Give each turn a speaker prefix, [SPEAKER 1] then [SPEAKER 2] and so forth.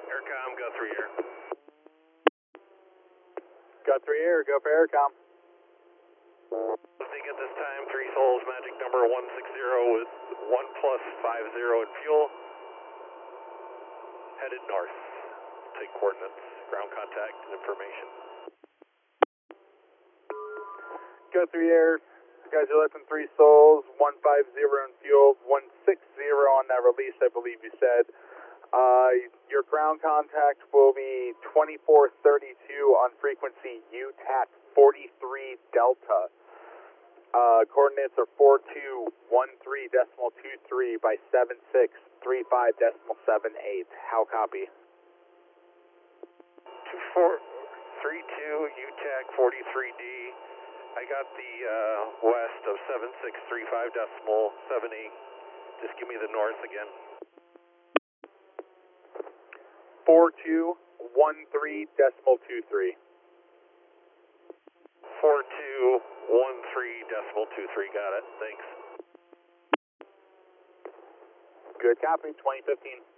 [SPEAKER 1] Aircom, go 3 air.
[SPEAKER 2] Got 3 air, go for Aircom.
[SPEAKER 1] Lifting at this time, 3 souls, magic number 160 with 1 plus 50 in fuel. Headed north. Take coordinates, ground contact, and information.
[SPEAKER 2] Go 3 air. You guys are lifting 3 souls, 150 in fuel, 160 on that release, I believe you said. Your ground contact will be 2432 on frequency UTAC 43 Delta. Coordinates are 4213.23 by 7635.78. How copy?
[SPEAKER 1] 2432 UTAC 43D. I got the west of 7635.78. Just give me the north again.
[SPEAKER 2] 4213.23.
[SPEAKER 1] 4213.23. Got it. Thanks.
[SPEAKER 2] Good copy, 2015.